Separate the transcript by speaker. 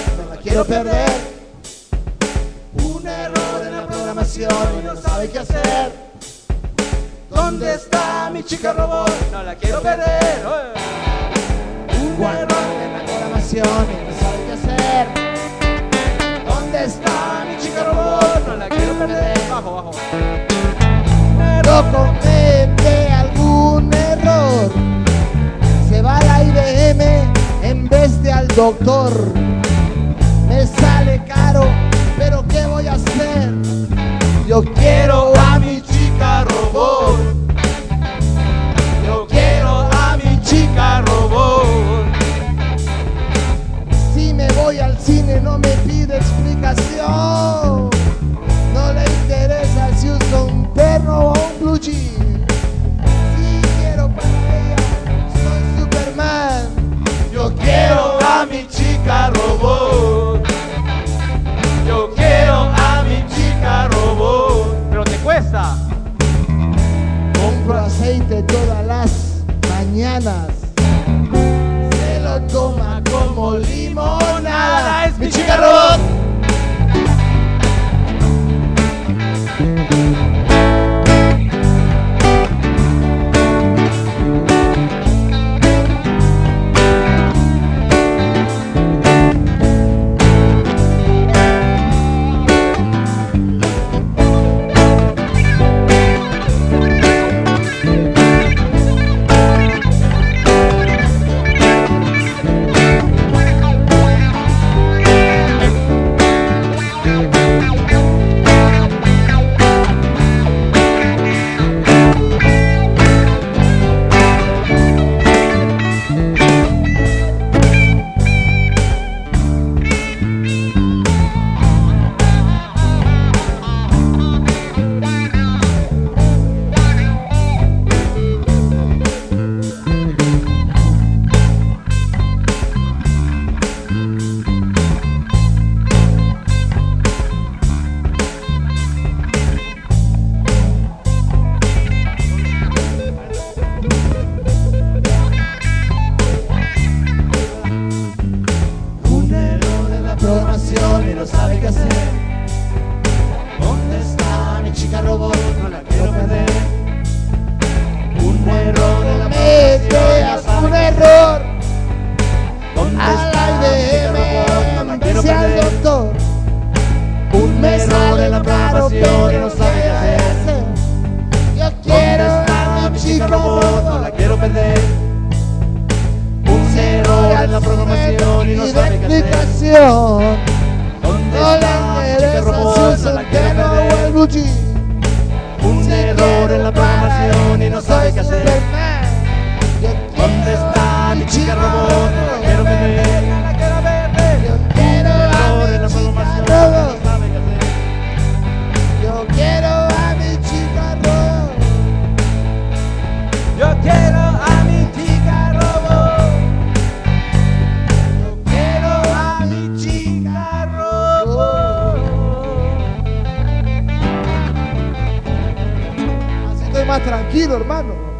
Speaker 1: no la quiero perder. Un error en la programación y no sabe qué hacer. ¿Dónde está mi chica robot? No la quiero perder. Un error en la programación y no sabe qué hacer. ¿Dónde está mi chica robot? No la quiero perder. Bajo, bajo. Pero comete algún error, se va a la IBM en vez de al doctor. Me sale caro, pero ¿qué voy a hacer? Yo quiero a mi chica robot. Yo quiero a mi chica robot. Si me voy al cine no me pide explicación. No le interesa si uso un terno o un blue jean. Si quiero para ella, soy Superman. Yo quiero a mi chica robot. Yo quiero a mi chica robot.
Speaker 2: Pero te cuesta.
Speaker 1: Compro aceite todas las mañanas. Se lo toma como limonada. Es mi chica robot. Y no sabe qué hacer. ¿Dónde está mi chica robot? No la quiero perder. Un error en la programación, un error. ¿Dónde está mi chica robot? No la quiero perder. Doctor. Un error en la programación y no sabe qué hacer. Yo quiero a mi chica robot, no la quiero perder. Un error en la programación y no sabe qué hacer. No le interesa si usa el terno o el blue jean. Un error en la programación y no sabe qué hacer. ¿Dónde está mi chica robot? No la quiero perder. Yo quiero a mi chica robot. Yo quiero a mi chica robot. Yo quiero a mi chica robot. Yo quiero a mi chica robot. Así estoy más tranquilo, hermano.